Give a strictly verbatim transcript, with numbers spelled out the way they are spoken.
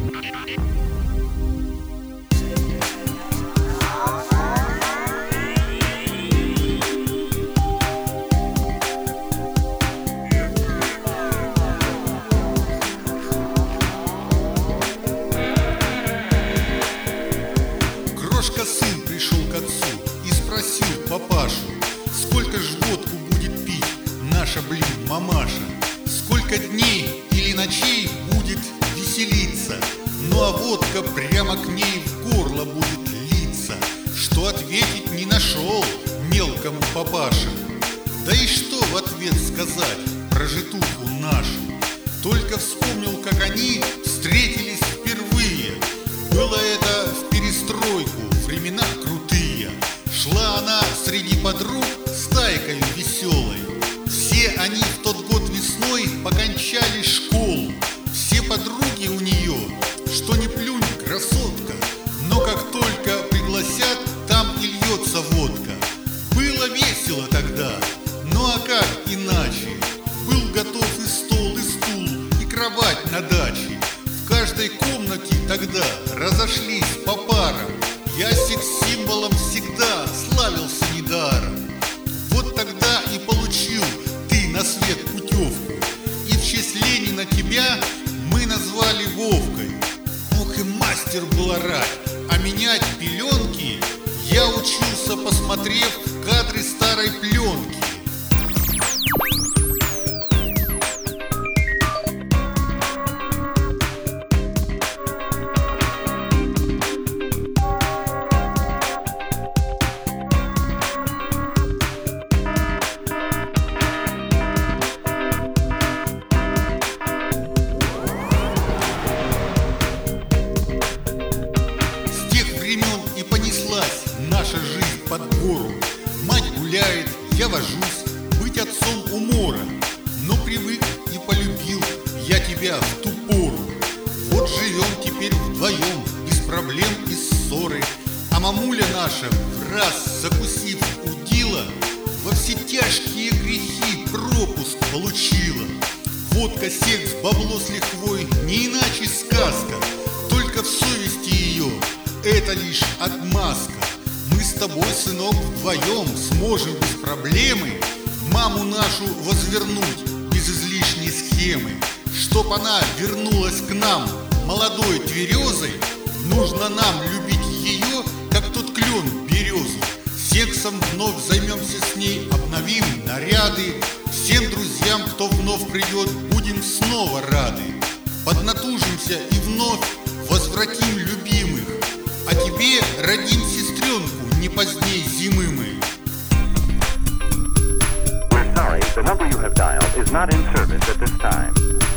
Крошка сын пришел к отцу и спросил папашу: сколько ж водку будет пить наша, блин, мамаша? Сколько дней или ночей будет веселиться? Ну а водка прямо к ней в горло будет литься. Что ответить не нашел мелкому папаша. Да и что в ответ сказать про житуху нашу? Только вспомнил, как они встретились впервые. Было это в перестройку, времена крутые. Шла она среди подруг стайкой веселой. Все они в тот год весной покончали школу. Все подруги у нее, что ни плюнь, красотка. Но как только пригласят, там и льется водка. Было весело тогда, ну а как иначе? Был готов и стол, и стул, и кровать на даче. В каждой комнате тогда разошлись по парам. Я секс-символом всегда славился недаром. Вот тогда и получил ты на свет путевку. И в честь Ленина тебя мы назвали Вовкой. Ох и мастер был орать, а менять пеленки я учился, посмотрев кадры старой пленки. И понеслась наша жизнь под гору. Мать гуляет, я вожусь, быть отцом умора. Но привык и полюбил я тебя в ту пору. Вот живем теперь вдвоем, без проблем и ссоры. А мамуля наша, в раз закусив удила, во все тяжкие грехи пропуск получила. Водка, секс, бабло с лихвой, не иначе сказка. Только в совести ее это лишь отмазка. Мы с тобой, сынок, вдвоем сможем без проблемы маму нашу возвернуть без излишней схемы. Чтоб она вернулась к нам молодой тверезой, нужно нам любить ее, как тот клен березу. Сексом вновь займемся с ней, обновим наряды. Всем друзьям, кто вновь придет, будем снова рады. Поднатужимся и вновь возвратим любимых. А тебе родим сестренку не поздней зимы мы. We're sorry, the number you have dialed is not in service at this time.